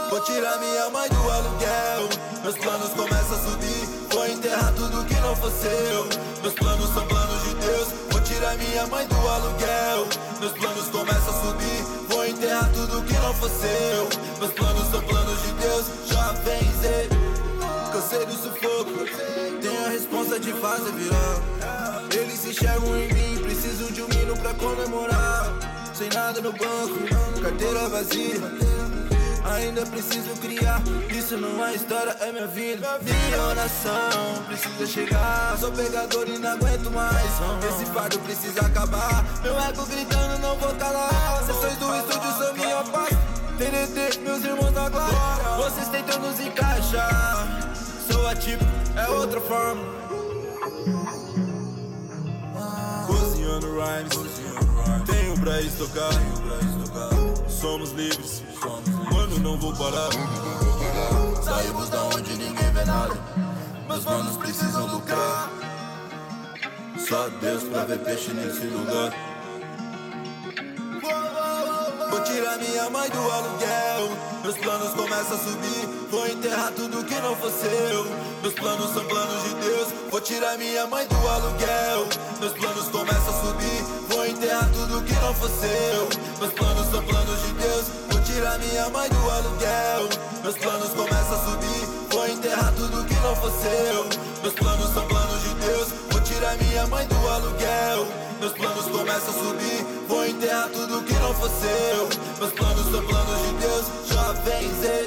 Vou tirar minha mãe do aluguel. Meus planos começam a subir. Vou enterrar tudo que não for seu. Meus planos são planos de Deus. Vou tirar minha mãe do aluguel. Meus planos começam a subir. Vou enterrar tudo que não for seu. Meus planos são planos de Deus. Jovens, cansei do sufoco. Tenho a responsa de fazer virar. Eles se enxergam em mim. Preciso de um hino pra comemorar. Sem nada no banco, carteira vazia. Ainda preciso criar. Isso não é história, é minha vida. Minha oração precisa chegar. Sou pegador e não aguento mais. Esse fardo precisa acabar. Meu ego gritando, não vou calar. Sessões do estúdio são minha paz. TDT, meus irmãos da glória. Vocês tentam nos encaixar. Sou ativo, é outra forma. Cozinhando rhymes. Tenho pra estocar. Somos livres. Mano, não vou parar. Saímos da onde ninguém vê nada. Meus manos precisam lucrar. Só Deus pra ver peixe nesse lugar. Vou tirar minha mãe do aluguel. Meus planos começam a subir. Vou enterrar tudo que não for seu. Meus planos são planos de Deus. Vou tirar minha mãe do aluguel. Meus planos começam a subir. Vou enterrar tudo que não for seu. Meus planos são planos de Deus. Vou tirar minha mãe do aluguel. Meus planos começam a subir. Vou enterrar tudo que não for seu. Meus planos são planos de Deus. Vou tirar minha mãe do aluguel. Meus planos começam a subir. Vou enterrar tudo que não for seu. Meus planos são planos de Deus. Jovens,